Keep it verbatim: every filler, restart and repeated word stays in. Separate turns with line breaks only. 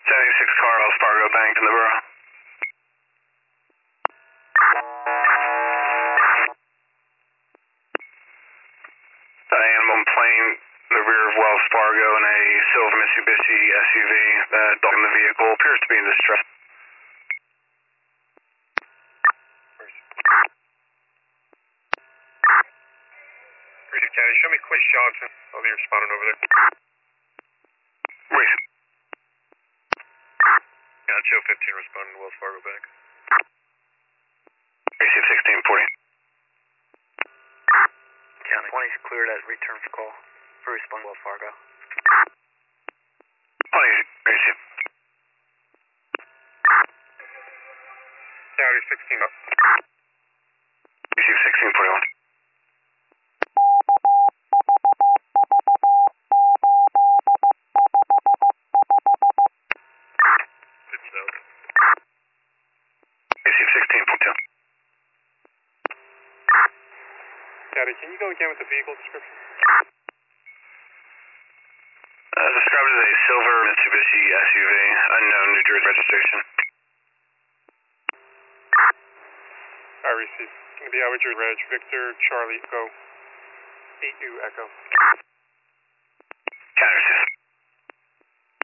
seventy-six car, Wells Fargo Bank in the borough. Animal plane in the rear of Wells Fargo in a silver Mitsubishi S U V. The dog in the vehicle appears to be in distress.
Reese County, show me Chris Johnson. I'll be responding over there.
Reese.
Yeah, Joe fifteen responding to Wells Fargo Bank.
Receive sixteen forty.
County twenty's cleared as return for call for respond Wells Fargo.
twenty, receive.
County sixteen up.
Receive sixteen forty-one.
It's out.
Receive sixteen forty-two.
County, can you go again with the vehicle description?
Uh, described as a silver Mitsubishi S U V, unknown New Jersey registration.
I received. It's going to be Howard Reg, Victor, Charlie, Echo, eight U Echo.